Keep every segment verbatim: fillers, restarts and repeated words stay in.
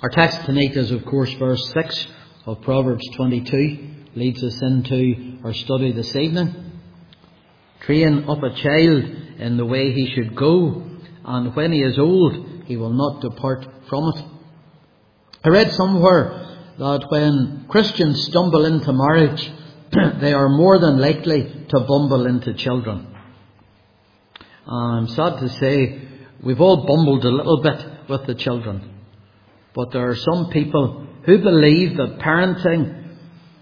Our text tonight is, of course, verse six of Proverbs twenty-two, leads us into our study this evening. Train up a child in the way he should go, and when he is old, he will not depart from it. I read somewhere that when Christians stumble into marriage, they are more than likely to bumble into children. And I'm sad to say, we've all bumbled a little bit with the children. But there are some people who believe that parenting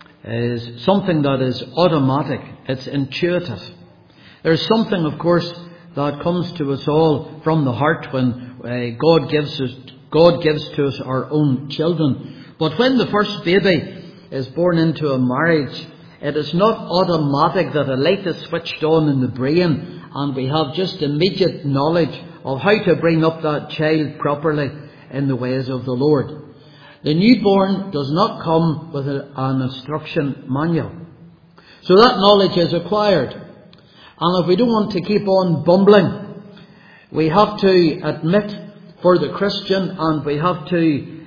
is something that is automatic. It's intuitive. There's something, of course, that comes to us all from the heart when uh, God gives us, God gives to us our own children. But when the first baby is born into a marriage, it is not automatic that a light is switched on in the brain and we have just immediate knowledge of how to bring up that child properly in the ways of the Lord. The newborn does not come with a, an instruction manual. So that knowledge is acquired. And if we don't want to keep on bumbling, we have to admit for the Christian, and we have to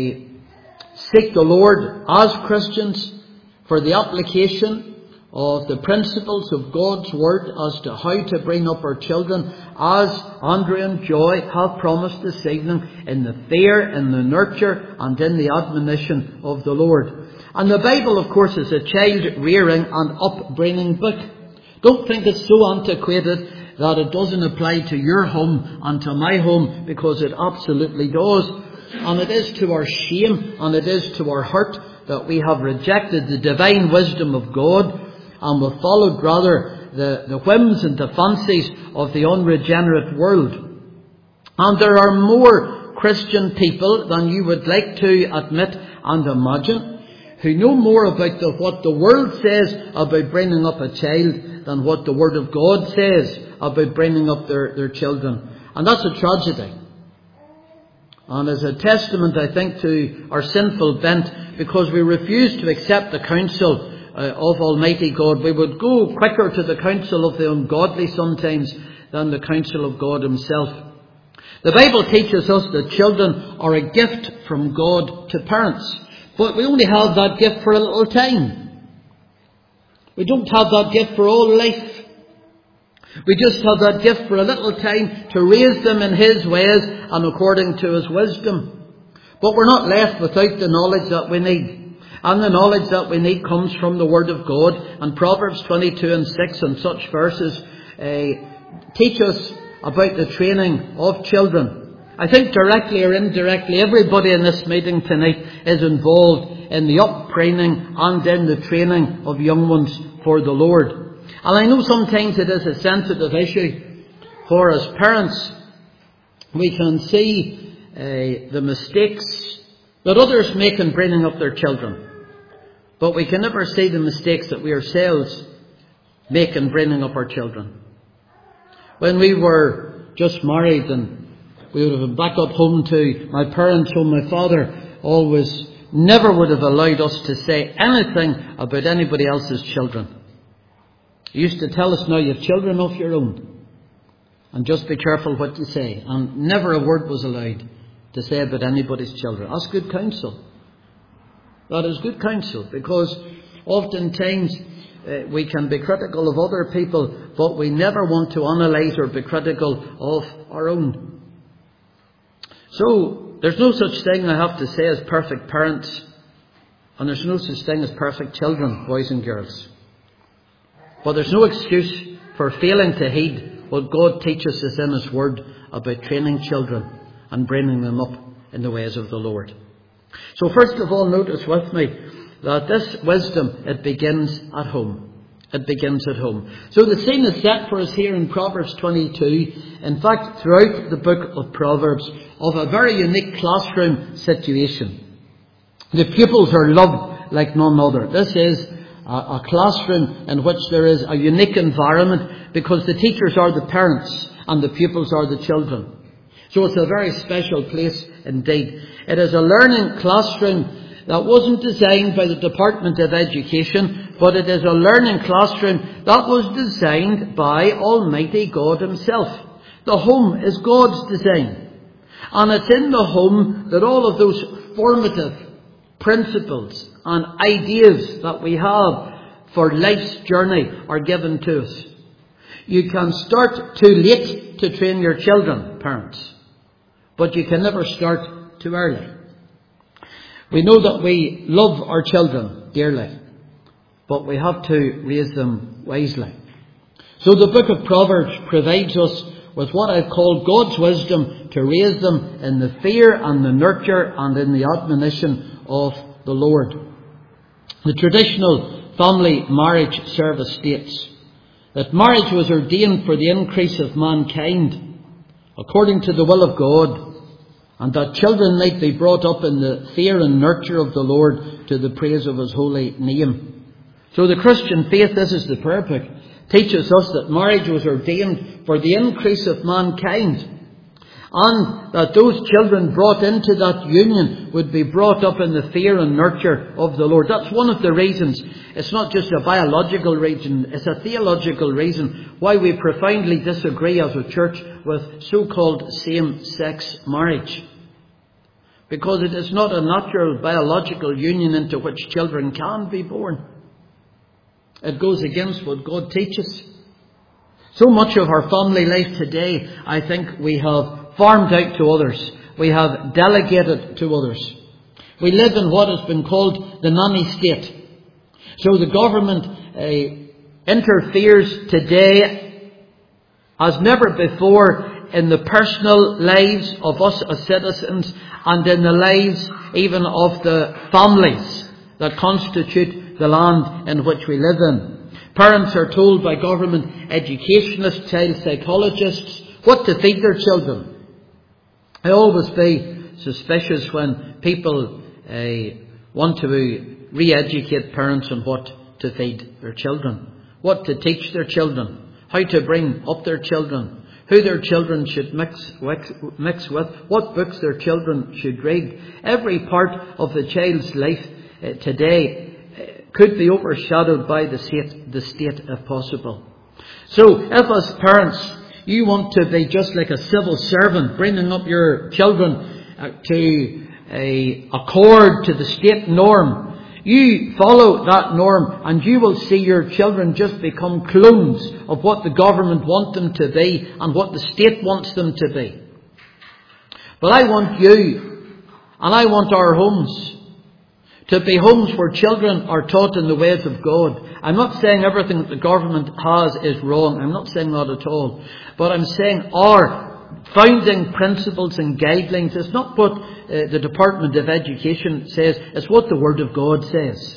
uh, seek the Lord as Christians for the application of the principles of God's Word as to how to bring up our children, as Andrea and Joy have promised this evening, in the fear, in the nurture, and in the admonition of the Lord. And the Bible, of course, is a child rearing and upbringing book. Don't think it's so antiquated that it doesn't apply to your home and to my home, because it absolutely does. And it is to our shame and it is to our hurt that we have rejected the divine wisdom of God, and we've followed rather the, the whims and the fancies of the unregenerate world. And there are more Christian people than you would like to admit and imagine, who know more about the, what the world says about bringing up a child than what the Word of God says about bringing up their, their children. And that's a tragedy. And as a testament, I think, to our sinful bent, because we refuse to accept the counsel uh, of Almighty God. We would go quicker to the counsel of the ungodly sometimes than the counsel of God Himself. The Bible teaches us that children are a gift from God to parents. But we only have that gift for a little time. We don't have that gift for all life. We just have that gift for a little time to raise them in His ways and according to His wisdom. But we're not left without the knowledge that we need. And the knowledge that we need comes from the Word of God. And Proverbs twenty-two and six and such verses uh, teach us about the training of children. I think directly or indirectly, everybody in this meeting tonight is involved in the upbringing and in the training of young ones for the Lord. And I know sometimes it is a sensitive issue, for as parents we can see uh, the mistakes that others make in bringing up their children. But we can never see the mistakes that we ourselves make in bringing up our children. When we were just married and we would have been back up home to my parents' home, my father always never would have allowed us to say anything about anybody else's children. He used to tell us, now you have children of your own, and just be careful what you say. And never a word was allowed to say about anybody's children. That's good counsel. That is good counsel, because oftentimes uh, we can be critical of other people, but we never want to analyse or be critical of our own. So, there's no such thing, I have to say, as perfect parents, and there's no such thing as perfect children, boys and girls. But there's no excuse for failing to heed what God teaches us in His Word about training children and bringing them up in the ways of the Lord. So first of all, notice with me that this wisdom, it begins at home. It begins at home. So the scene is set for us here in Proverbs twenty-two. In fact, throughout the book of Proverbs, of a very unique classroom situation. The pupils are loved like none other. This is a, a classroom in which there is a unique environment, because the teachers are the parents and the pupils are the children. So it's a very special place indeed. It is a learning classroom that wasn't designed by the Department of Education, but it is a learning classroom that was designed by Almighty God Himself. The home is God's design. And it's in the home that all of those formative principles and ideas that we have for life's journey are given to us. You can start too late to train your children, parents, but you can never start too early. We know that we love our children dearly, but we have to raise them wisely. So the book of Proverbs provides us with what I've called God's wisdom to raise them in the fear and the nurture and in the admonition of the Lord. The traditional family marriage service states that marriage was ordained for the increase of mankind according to the will of God, and that children might be brought up in the fear and nurture of the Lord to the praise of His holy name. So the Christian faith, this is the prayer book, teaches us that marriage was ordained for the increase of mankind, and that those children brought into that union would be brought up in the fear and nurture of the Lord. That's one of the reasons. It's not just a biological reason, it's a theological reason why we profoundly disagree as a church with so-called same-sex marriage. Because it is not a natural biological union into which children can be born. It goes against what God teaches. So much of our family life today, I think we have farmed out to others. We have delegated to others. We live in what has been called the nanny state. So the government uh, interferes today as never before in the personal lives of us as citizens and in the lives even of the families that constitute the land in which we live in. Parents are told by government educationalists, child psychologists, what to feed their children. I always be suspicious when people uh, want to re-educate parents on what to feed their children, what to teach their children, how to bring up their children, who their children should mix, mix with, what books their children should read. Every part of the child's life uh, today uh, could be overshadowed by the state, the state if possible. So if as parents you want to be just like a civil servant, bringing up your children uh, to a accord to the state norm, you follow that norm and you will see your children just become clones of what the government wants them to be and what the state wants them to be. But I want you and I want our homes to be homes where children are taught in the ways of God. I'm not saying everything that the government has is wrong. I'm not saying that at all. But I'm saying our founding principles and guidelines is not what uh, the Department of Education says. It's what the Word of God says.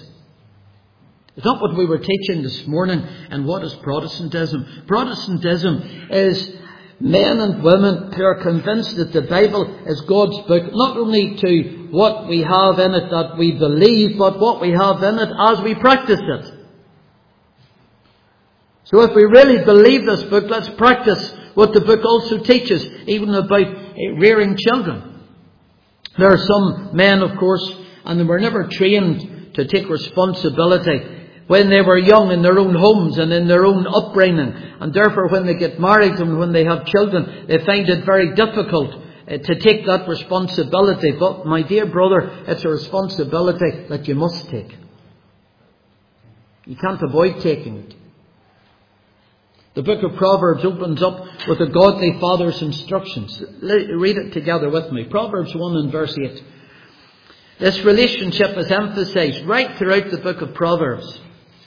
It's not what we were teaching this morning. And what is Protestantism? Protestantism is men and women who are convinced that the Bible is God's book, not only to what we have in it that we believe, but what we have in it as we practice it. So if we really believe this book, let's practice what the book also teaches, even about rearing children. There are some men, of course, and they were never trained to take responsibility when they were young in their own homes and in their own upbringing. And therefore when they get married and when they have children, they find it very difficult uh, to take that responsibility. But my dear brother, it's a responsibility that you must take. You can't avoid taking it. The book of Proverbs opens up with a godly father's instructions. Read it together with me. Proverbs one and verse eight. This relationship is emphasized right throughout the book of Proverbs.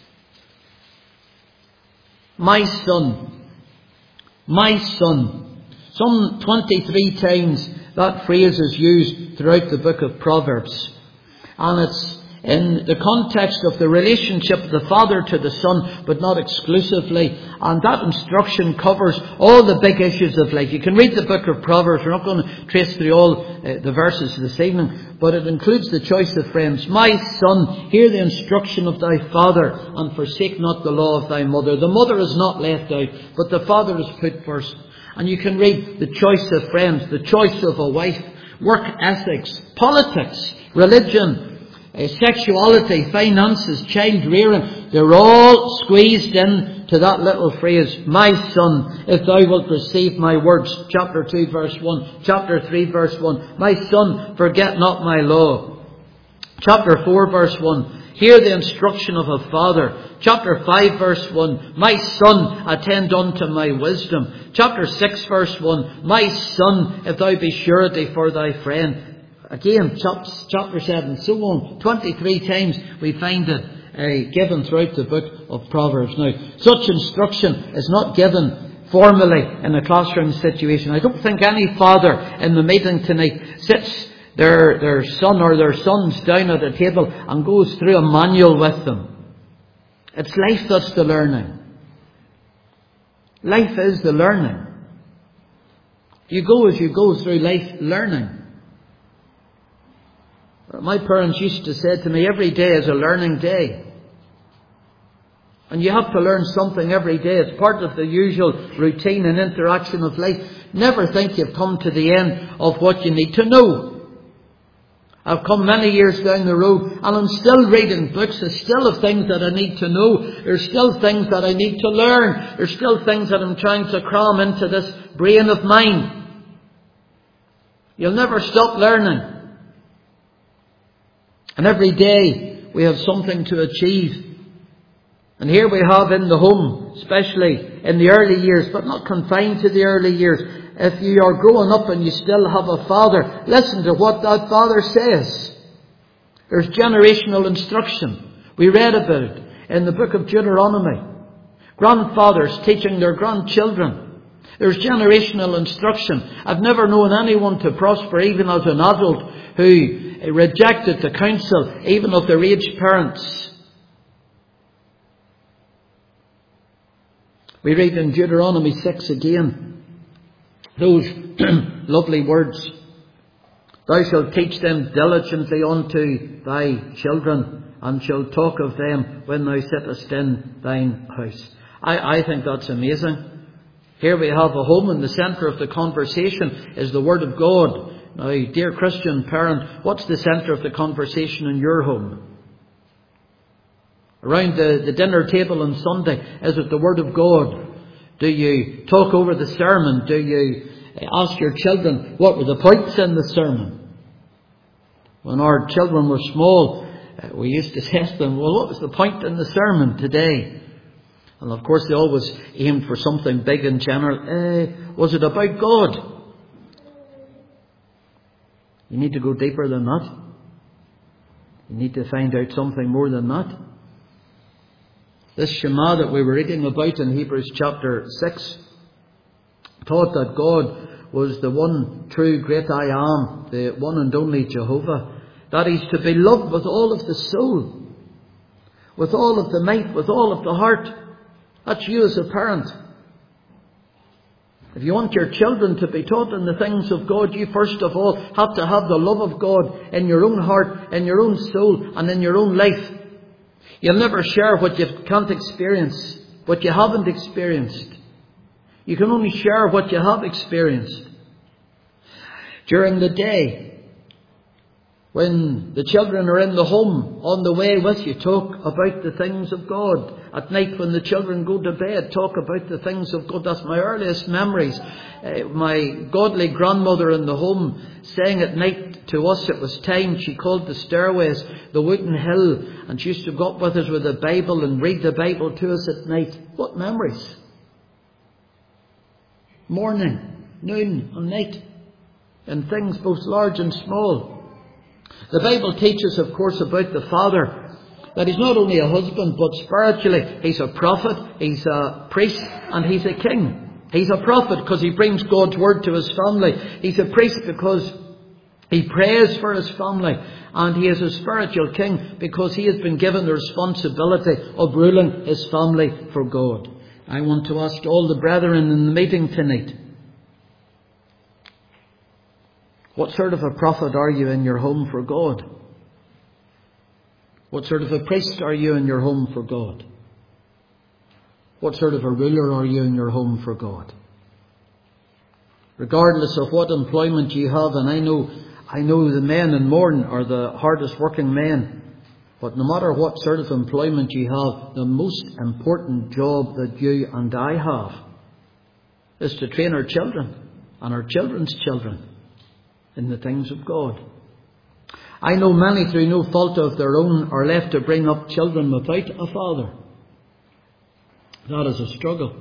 My son, my son. Some twenty-three times that phrase is used throughout the book of Proverbs. And it's in the context of the relationship of the father to the son, but not exclusively. And that instruction covers all the big issues of life. You can read the book of Proverbs. We're not going to trace through all uh, the verses this evening, but it includes the choice of friends. My son, hear the instruction of thy father, and forsake not the law of thy mother. The mother is not left out, but the father is put first. And you can read the choice of friends, the choice of a wife, work ethics, politics, religion, Uh, sexuality, finances, child rearing. They're all squeezed in to that little phrase, my son, if thou wilt receive my words, chapter two verse one, chapter three verse one, my son, forget not my law. Chapter four verse one, hear the instruction of a father. Chapter five verse one, my son, attend unto my wisdom. Chapter six verse one, my son, if thou be surety for thy friend. Again, chapter seven, so on. twenty-three times we find it uh, given throughout the book of Proverbs. Now, such instruction is not given formally in a classroom situation. I don't think any father in the meeting tonight sits their, their son or their sons down at a table and goes through a manual with them. It's life that's the learning. Life is the learning. You go as you go through life learning. My parents used to say to me, every day is a learning day. And you have to learn something every day. It's part of the usual routine and interaction of life. Never think you've come to the end of what you need to know. I've come many years down the road and I'm still reading books. There's still things that I need to know. There's still things that I need to learn. There's still things that I'm trying to cram into this brain of mine. You'll never stop learning. And every day we have something to achieve. And here we have in the home, especially in the early years, but not confined to the early years. If you are growing up and you still have a father, listen to what that father says. There's generational instruction. We read about it in the book of Deuteronomy. Grandfathers teaching their grandchildren. There's generational instruction. I've never known anyone to prosper, even as an adult, who rejected the counsel, even of their aged parents. We read in Deuteronomy six again, those lovely words. Thou shalt teach them diligently unto thy children, and shalt talk of them when thou sittest in thine house. I, I think that's amazing. Here we have a home, and the centre of the conversation is the Word of God. Now, dear Christian parent, what's the centre of the conversation in your home? Around the, the dinner table on Sunday, is it the Word of God? Do you talk over the sermon? Do you ask your children what were the points in the sermon? When our children were small, we used to ask them, well, what was the point in the sermon today? And of course they always aimed for something big and general. Eh, was it about God? You need to go deeper than that. You need to find out something more than that. This Shema that we were reading about in Hebrews chapter six taught that God was the one true great I am, the one and only Jehovah, that He's to be loved with all of the soul, with all of the might, with all of the heart. That's you as a parent. If you want your children to be taught in the things of God, you first of all have to have the love of God in your own heart, in your own soul, and in your own life. You'll never share what you can't experience, what you haven't experienced. You can only share what you have experienced. During the day, when the children are in the home, on the way with you, talk about the things of God. At night, when the children go to bed, talk about the things of God. That's my earliest memories. Uh, my godly grandmother in the home saying at night to us, it was time, she called the stairways the wooden hill, and she used to go up with us with the Bible and read the Bible to us at night. What memories? Morning, noon and night, and things both large and small. The Bible teaches, of course, about the Father, that He's not only a husband, but spiritually He's a prophet, He's a priest, and He's a king. He's a prophet because He brings God's word to His family. He's a priest because He prays for His family. And He is a spiritual king because He has been given the responsibility of ruling His family for God. I want to ask all the brethren in the meeting tonight, what sort of a prophet are you in your home for God? What sort of a priest are you in your home for God? What sort of a ruler are you in your home for God? Regardless of what employment you have, and I know, I know the men in Mourne are the hardest working men. But no matter what sort of employment you have, the most important job that you and I have is to train our children and our children's children in the things of God. I know many, through no fault of their own, are left to bring up children without a father. That is a struggle.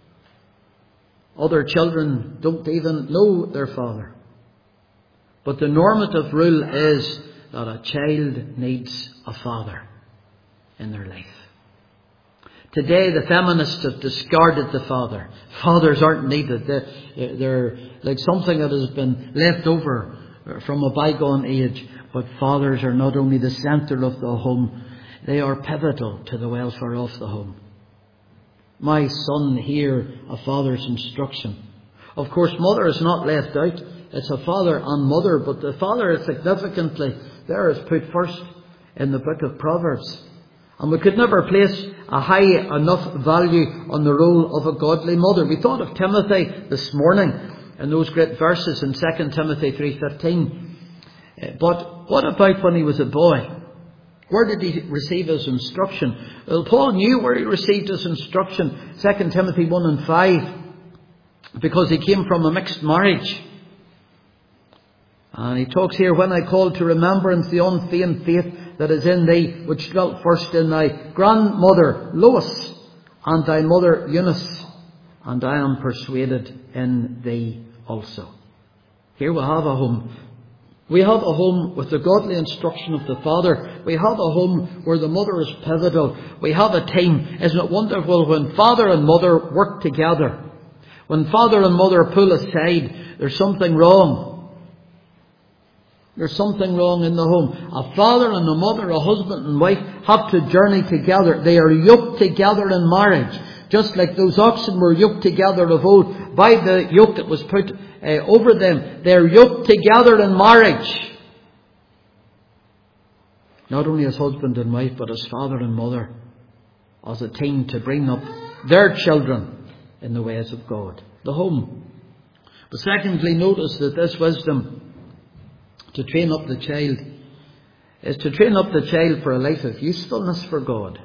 Other children don't even know their father. But the normative rule is that a child needs a father in their life. Today the feminists have discarded the father. Fathers aren't needed. They're, they're like something that has been left over from a bygone age. But fathers are not only the centre of the home, they are pivotal to the welfare of the home. My son, hear a father's instruction. Of course, mother is not left out. It's a father and mother, but the father is significantly there is put first in the book of Proverbs. And we could never place a high enough value on the role of a godly mother. We thought of Timothy this morning in those great verses in Second Timothy three fifteen. But what about when he was a boy? Where did he receive his instruction? Well, Paul knew where he received his instruction. Second Timothy one and five. Because he came from a mixed marriage. And he talks here, when I call to remembrance the unfeigned faith that is in thee, which dwelt first in thy grandmother Lois, and thy mother Eunice, and I am persuaded in thee also. Here we have a home. We have a home with the godly instruction of the father. We have a home where the mother is pivotal. We have a team. Isn't it wonderful when father and mother work together? When father and mother pull aside, there's something wrong. There's something wrong in the home. A father and a mother, a husband and wife, have to journey together. They are yoked together in marriage. Just like those oxen were yoked together of old by the yoke that was put uh, over them. They're yoked together in marriage. Not only as husband and wife, but as father and mother. As a team to bring up their children in the ways of God. The home. But secondly, notice that this wisdom to train up the child is to train up the child for a life of usefulness for God.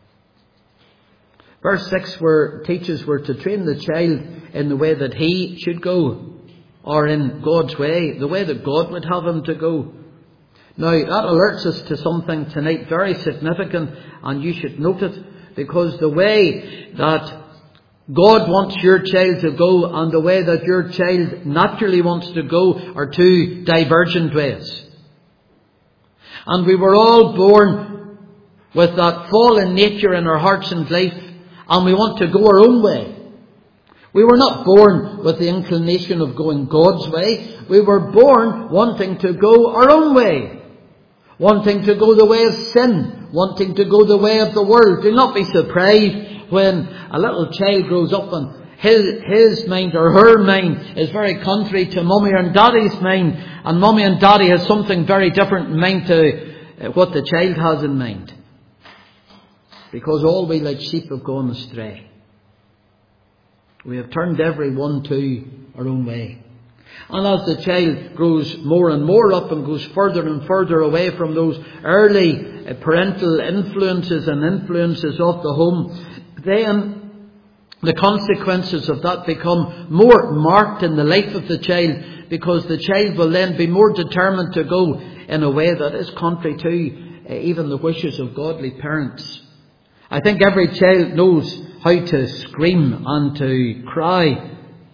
Verse six where teaches we're to train the child in the way that he should go, or in God's way, the way that God would have him to go. Now that alerts us to something tonight very significant, and you should note it, because the way that God wants your child to go and the way that your child naturally wants to go are two divergent ways. And we were all born with that fallen nature in our hearts and life, and we want to go our own way. We were not born with the inclination of going God's way. We were born wanting to go our own way. Wanting to go the way of sin. Wanting to go the way of the world. Do not be surprised when a little child grows up and his, his mind or her mind is very contrary to mummy and daddy's mind, and mummy and daddy has something very different in mind to what the child has in mind. Because all we like sheep have gone astray. We have turned every one to our own way. And as the child grows more and more up and goes further and further away from those early parental influences and influences of the home, then the consequences of that become more marked in the life of the child, because the child will then be more determined to go in a way that is contrary to uh, even the wishes of godly parents. I think every child knows how to scream and to cry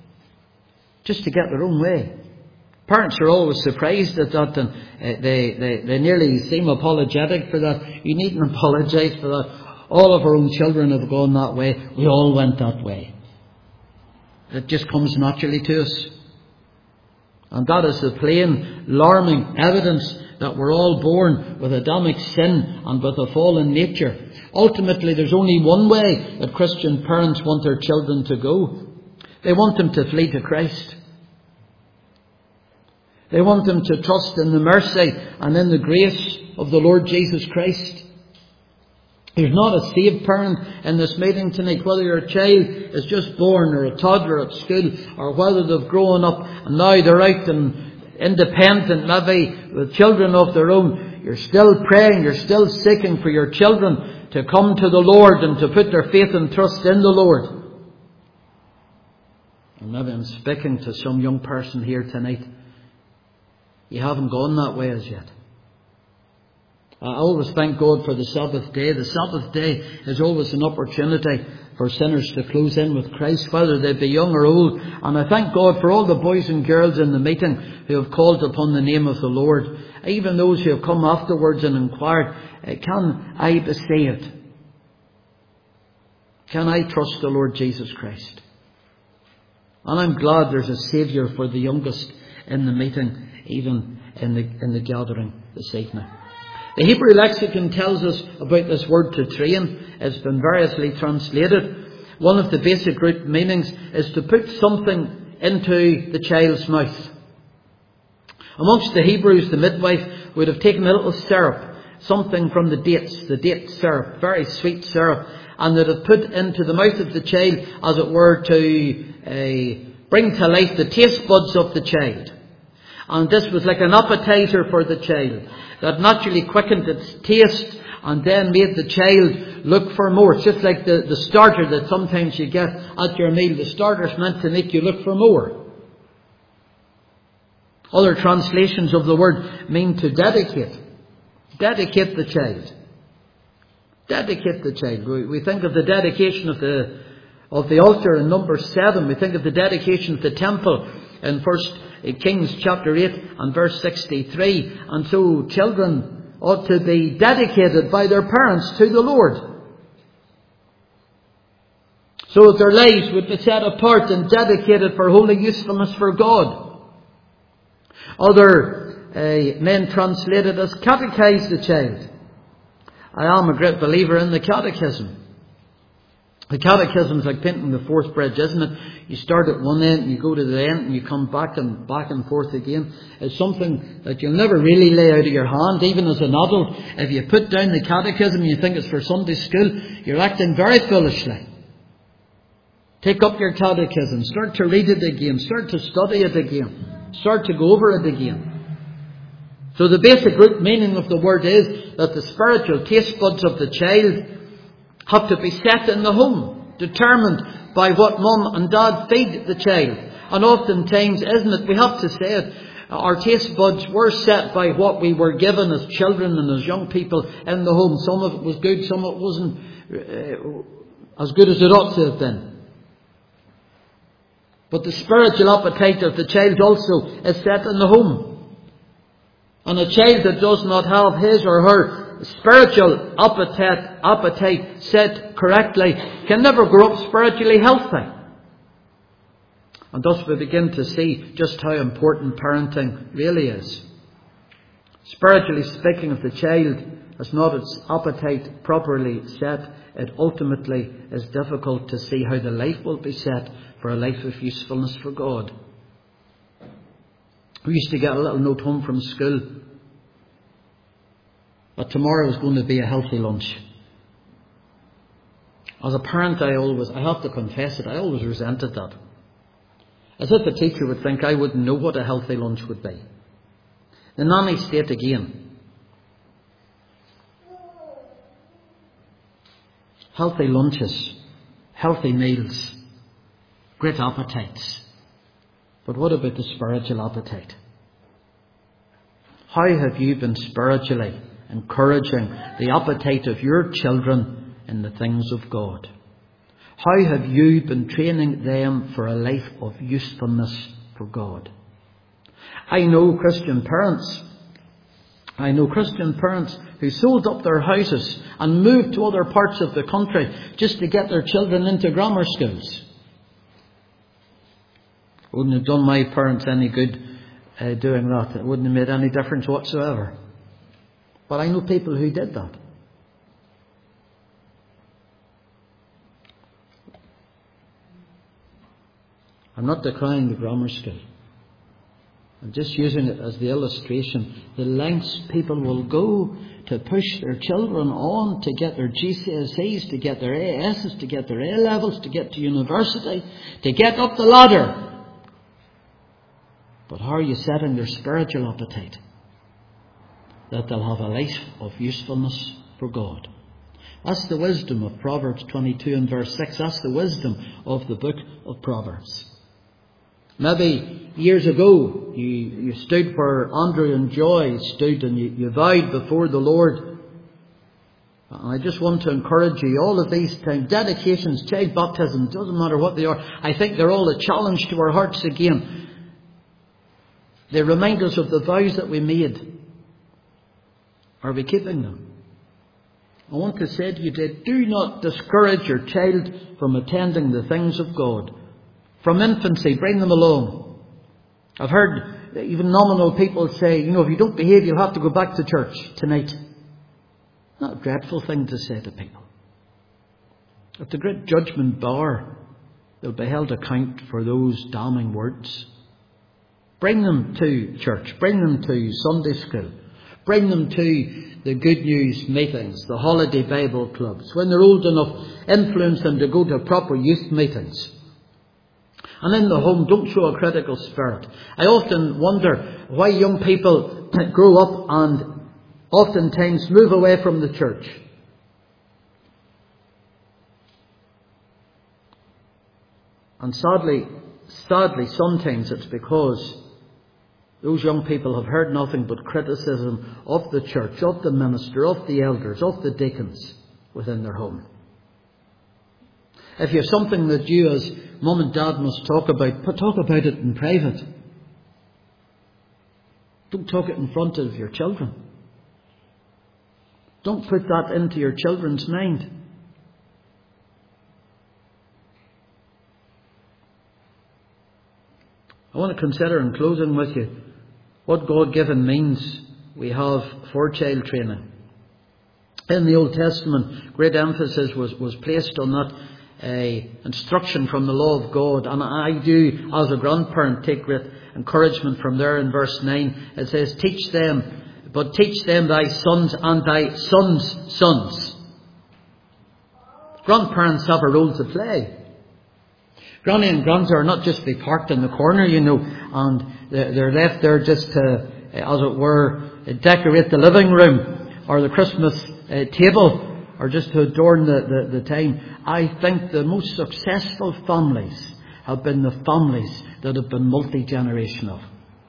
just to get their own way. Parents are always surprised at that, and uh, they, they, they nearly seem apologetic for that. You needn't apologise for that. All of our own children have gone that way. We all went that way. It just comes naturally to us. And that is the plain, alarming evidence that we're all born with Adamic sin and with a fallen nature. Ultimately, there's only one way that Christian parents want their children to go. They want them to flee to Christ. They want them to trust in the mercy and in the grace of the Lord Jesus Christ. There's not a saved parent in this meeting tonight, whether your child is just born or a toddler at school, or whether they've grown up and now they're out and independent, maybe with children of their own. you're still praying, you're still seeking for your children to come to the Lord and to put their faith and trust in the Lord. And maybe I'm speaking to some young person here tonight. You haven't gone that way as yet. I always thank God for the Sabbath day. The Sabbath day is always an opportunity for sinners to close in with Christ, whether they be young or old. And I thank God for all the boys and girls in the meeting who have called upon the name of the Lord. Even those who have come afterwards and inquired, can I be saved? Can I trust the Lord Jesus Christ? And I'm glad there's a Saviour for the youngest in the meeting, even in the, in the gathering this evening. The Hebrew lexicon tells us about this word to train. It's been variously translated. One of the basic root meanings is to put something into the child's mouth. Amongst the Hebrews, the midwife would have taken a little syrup, something from the dates, the date syrup, very sweet syrup, and that had put into the mouth of the child, as it were, to uh, bring to life the taste buds of the child. And this was like an appetizer for the child that naturally quickened its taste and then made the child look for more. It's just like the, the starter that sometimes you get at your meal. The starter's meant to make you look for more. Other translations of the word mean to dedicate. Dedicate the child. Dedicate the child. We, we think of the dedication of the of the altar in Numbers seven. We think of the dedication of the temple in First Kings chapter eight and verse sixty-three. And so children ought to be dedicated by their parents to the Lord, so that their lives would be set apart and dedicated for holy usefulness for God. Other uh, men translate it as catechize the child. I am a great believer in the catechism. The catechism is like painting the fourth bridge, isn't it? You start at one end and you go to the end and you come back and back and forth again. It's something that you'll never really lay out of your hand, even as an adult. If you put down the catechism and you think it's for Sunday school, you're acting very foolishly. Take up your catechism, start to read it again, start to study it again, start to go over it again. So the basic root meaning of the word is that the spiritual taste buds of the child have to be set in the home, determined by what mum and dad feed the child. And oftentimes, isn't it, we have to say it, our taste buds were set by what we were given as children and as young people in the home. Some of it was good, some of it wasn't uh, as good as it ought to have been. But the spiritual appetite of the child also is set in the home. And a child that does not have his or her spiritual appetite, appetite set correctly can never grow up spiritually healthy. And thus we begin to see just how important parenting really is. Spiritually speaking, if the child has not its appetite properly set, it ultimately is difficult to see how the life will be set for a life of usefulness for God. We used to get a little note home from school that tomorrow is going to be a healthy lunch. As a parent, I always, I have to confess it, I always resented that. As if the teacher would think I wouldn't know what a healthy lunch would be. The nanny state again. Healthy lunches, healthy meals, great appetites. But what about the spiritual appetite? How have you been spiritually encouraging the appetite of your children in the things of God? How have you been training them for a life of usefulness for God? I know Christian parents, I know Christian parents who sold up their houses and moved to other parts of the country just to get their children into grammar schools. Wouldn't have done my parents any good uh, doing that. It wouldn't have made any difference whatsoever. But I know people who did that. I'm not decrying the grammar school. I'm just using it as the illustration. The lengths people will go to push their children on to get their G C S Es, to get their A S's, to get their A levels, to get to university, to get up the ladder. But how are you setting their spiritual appetite? that they'll have a life of usefulness for God. That's the wisdom of Proverbs twenty-two and verse six. That's the wisdom of the book of Proverbs. Maybe years ago you, you stood where Andrew and Joy stood and you, you vowed before the Lord. And I just want to encourage you, all of these times, dedications, child baptism, doesn't matter what they are, I think they're all a challenge to our hearts again. They remind us of the vows that we made. Are we keeping them? I want to say to you today, do not discourage your child from attending the things of God. From infancy, bring them along. I've heard even nominal people say, you know, if you don't behave, you'll have to go back to church tonight. Not a dreadful thing to say to people. At the great judgment bar, they'll be held account for those damning words. Bring them to church. Bring them to Sunday school. Bring them to the good news meetings, the holiday Bible clubs. When they're old enough, influence them to go to proper youth meetings. And in the home, don't show a critical spirit. I often wonder why young people grow up and oftentimes move away from the church. And sadly, sadly, sometimes it's because those young people have heard nothing but criticism of the church, of the minister, of the elders, of the deacons within their home. If you have something that you as mum and dad must talk about, talk about it in private. Don't talk it in front of your children. Don't put that into your children's mind. I want to consider in closing with you what God-given means we have for child training. In the Old Testament, great emphasis was, was placed on that uh, instruction from the law of God. And I do, as a grandparent, take great encouragement from there in verse nine. It says, teach them, but teach them thy sons and thy sons' sons. Grandparents have a role to play. Granny and Granda are not just be parked in the corner, you know, and they're left there just to, as it were, decorate the living room or the Christmas uh, table or just to adorn the, the, the time. I think the most successful families have been the families that have been multi-generational.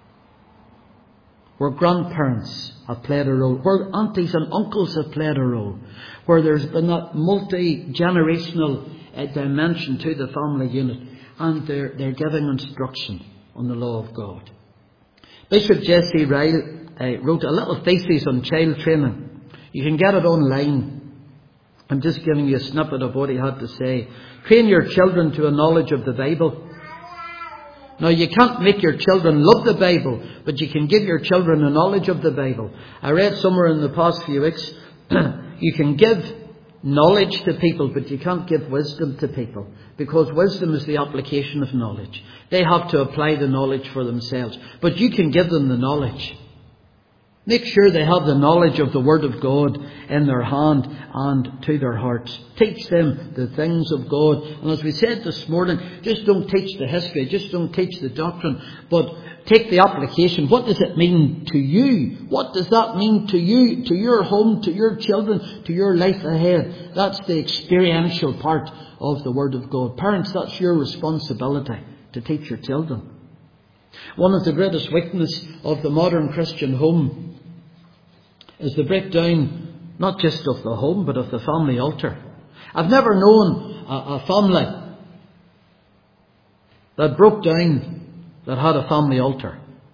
Where grandparents have played a role, where aunties and uncles have played a role, where there's been that multi-generational uh, dimension to the family unit, and they're, they're giving instruction on the law of God. Bishop Jesse Ryle uh, wrote a little thesis on child training. You can get it online. I'm just giving you a snippet of what he had to say. Train your children to a knowledge of the Bible. Now, you can't make your children love the Bible, but you can give your children a knowledge of the Bible. I read somewhere in the past few weeks, you can give knowledge to people, but you can't give wisdom to people, because wisdom is the application of knowledge. They have to apply the knowledge for themselves, but you can give them the knowledge. Make sure they have the knowledge of the Word of God in their hand and to their hearts. Teach them the things of God. And as we said this morning, just don't teach the history, just don't teach the doctrine, but take the application. What does it mean to you? What does that mean to you, to your home, to your children, to your life ahead? That's the experiential part of the Word of God. Parents, that's your responsibility, to teach your children. One of the greatest weaknesses of the modern Christian home is the breakdown, not just of the home, but of the family altar. I've never known a, a family that broke down that had a family altar.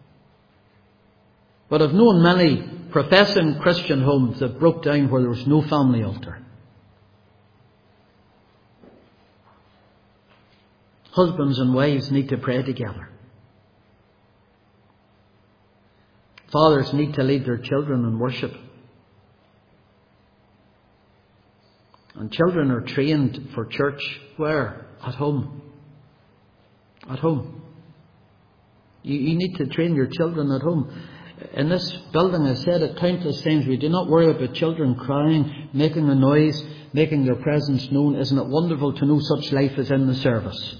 But I've known many professing Christian homes that broke down where there was no family altar. Husbands and wives need to pray together. Fathers need to lead their children in worship. And children are trained for church where? At home. At home. You, you need to train your children at home. In this building, I said it countless times, we do not worry about children crying, making a noise, making their presence known. Isn't it wonderful to know such life is in the service?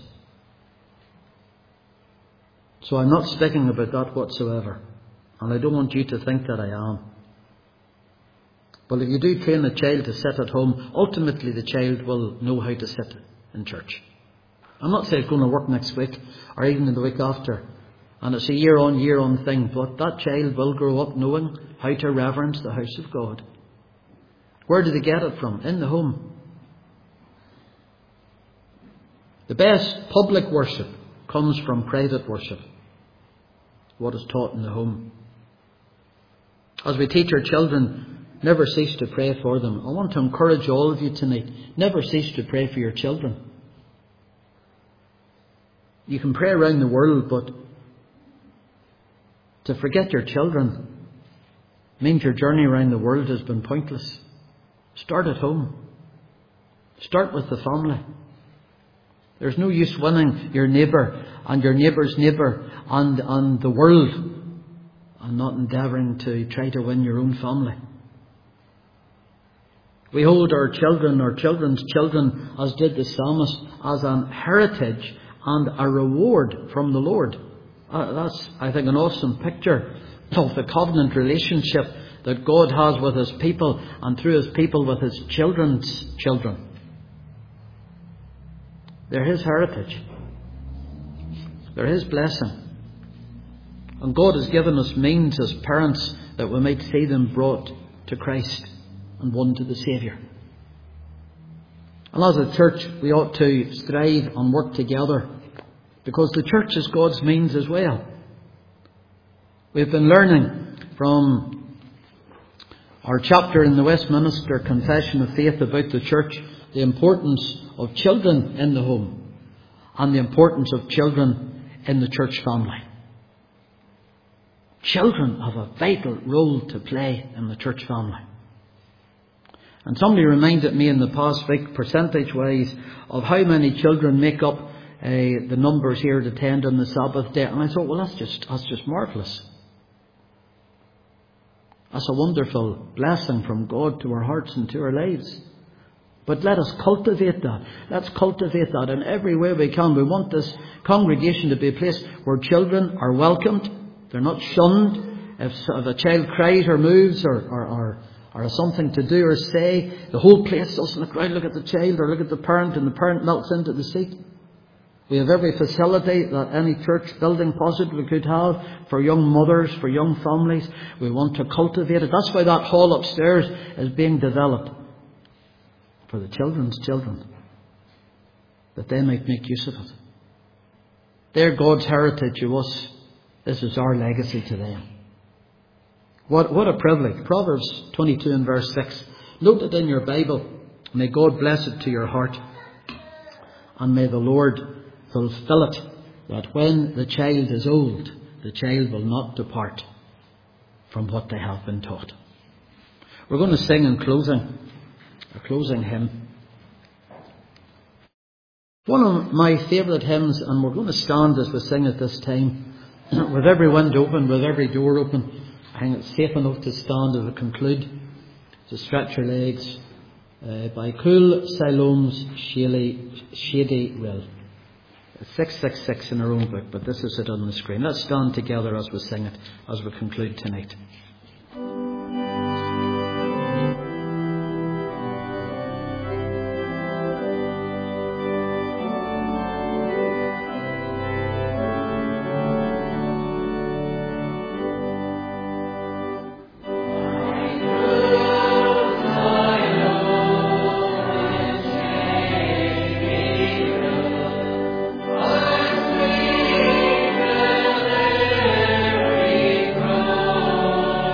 So I'm not speaking about that whatsoever. And I don't want you to think that I am. But if you do train a child to sit at home, ultimately the child will know how to sit in church. I'm not saying it's going to work next week or even in the week after. And it's a year on, year on thing. But that child will grow up knowing how to reverence the house of God. Where do they get it from? In the home. The best public worship comes from private worship. What is taught in the home. As we teach our children, never cease to pray for them. I want to encourage all of you tonight. Never cease to pray for your children. You can pray around the world, but to forget your children means your journey around the world has been pointless. Start at home. Start with the family. There's no use winning your neighbour and your neighbour's neighbour and, and the world and not endeavouring to try to win your own family. We hold our children, our children's children, as did the psalmist, as an heritage and a reward from the Lord. Uh, that's, I think, an awesome picture of the covenant relationship that God has with His people and through His people with His children's children. They're His heritage. They're His blessing. And God has given us means as parents that we might see them brought to Christ and won to the Saviour. And as a church, we ought to strive and work together, because the church is God's means as well. We've been learning from our chapter in the Westminster Confession of Faith about the church the importance of children in the home and the importance of children in the church family. Children have a vital role to play in the church family. And somebody reminded me in the past week, percentage-wise, of how many children make up uh, the numbers here to attend on the Sabbath day. And I thought, well, that's just that's just marvellous. That's a wonderful blessing from God to our hearts and to our lives. But let us cultivate that. Let's cultivate that in every way we can. We want this congregation to be a place where children are welcomed. They're not shunned. If, if a child cries or moves or, or, or, or has something to do or say, the whole place doesn't look right. Look at the child or look at the parent, and the parent melts into the seat. We have every facility that any church building possibly could have for young mothers, for young families. We want to cultivate it. That's why that hall upstairs is being developed. For the children's children, that they might make use of it. They're God's heritage to us. This is our legacy to them. What, what a privilege. Proverbs twenty-two and verse six. Note it in your Bible. May God bless it to your heart. And may the Lord fulfill it, that when the child is old, the child will not depart from what they have been taught. We're going to sing in closing. A closing hymn. One of my favourite hymns, and we're going to stand as we sing at this time, with every window open, with every door open. I think it's safe enough to stand as we conclude, to stretch your legs, uh, by Cool Siloam's Shady, Shady Rill. six six six in our own book, but this is it on the screen. Let's stand together as we sing it, as we conclude tonight. Oh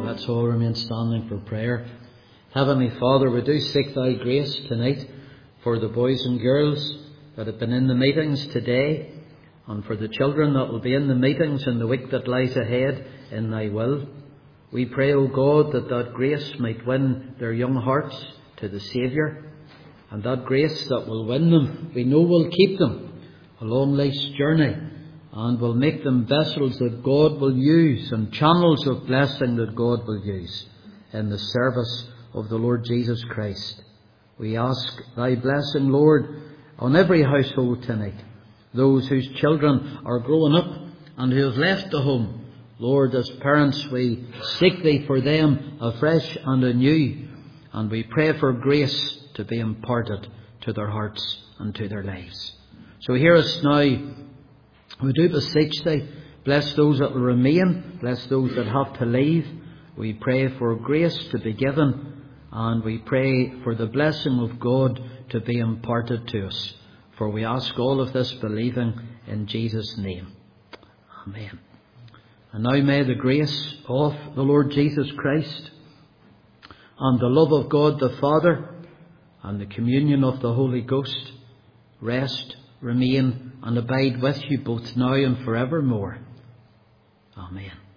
Let's all remain standing for prayer. Heavenly Father, we do seek Thy grace tonight for the boys and girls that have been in the meetings today, and for the children that will be in the meetings in the week that lies ahead in Thy will. We pray, O God, that that grace might win their young hearts to the Saviour, and that grace that will win them, we know will keep them along life's journey, and will make them vessels that God will use, and channels of blessing that God will use in the service of the Lord Jesus Christ. We ask Thy blessing, Lord, on every household tonight, those whose children are growing up and who have left the home. Lord, as parents, we seek Thee for them afresh and anew, and we pray for grace to be imparted to their hearts and to their lives. So hear us now. We do beseech Thee, bless those that will remain, bless those that have to leave. We pray for grace to be given, and we pray for the blessing of God to be imparted to us. For we ask all of this believing in Jesus' name. Amen. And now may the grace of the Lord Jesus Christ and the love of God the Father and the communion of the Holy Ghost rest, remain and abide with you both now and forevermore. Amen.